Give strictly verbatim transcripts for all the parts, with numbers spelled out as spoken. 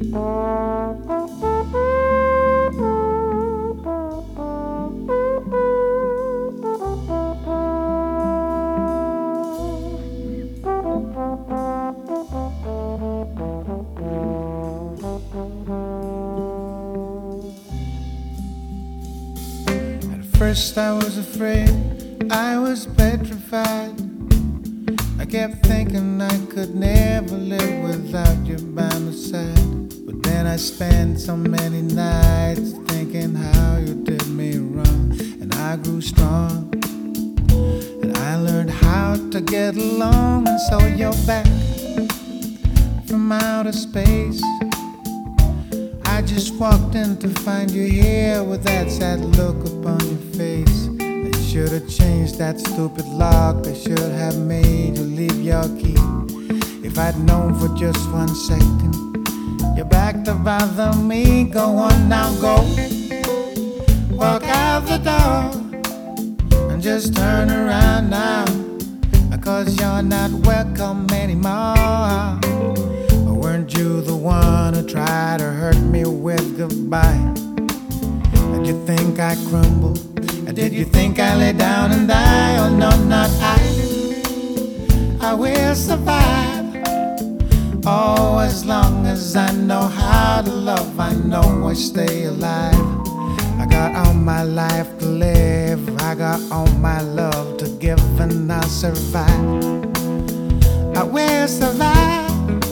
First I was afraid, I was petrified. I kept thinking I could never live without you by my side. But then I spent so many nights thinking how you did me wrong. And I grew strong, and I learned how to get along. And so you're back from outer space. I just walked in to find you here with that sad look upon your face. I should have changed that stupid lock. I should have made you leave your key. If I'd known for just one second you're back to bother me. Go on now, go. Walk out the door and just turn around now, because you're not welcome anymore. Weren't you the one who tried to hurt me with goodbye? Did you think I crumbled? Or did you think I lay down and die? Oh no, not I. I will survive. Oh, as long as I know how to love, I know I stay alive. I got all my life to live, I got all my love to give, and I'll survive. I will survive.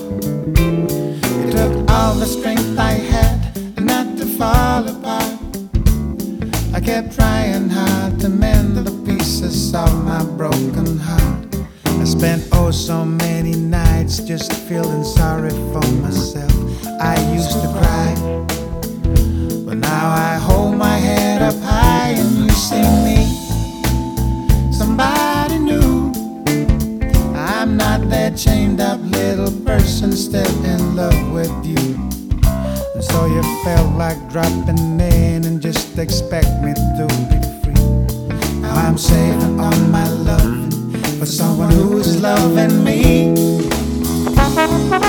It took all the strength I had not to fall apart. I kept trying hard to mend the pieces of my broken heart. I spent oh so many nights just feeling sorry for myself. I used to cry, but now I hold my head up high and you see me, somebody new. I'm not that chained up little person still in love with you. And so you felt like dropping in and just expect me to be free. Now I'm saving all my love for someone who's loving me.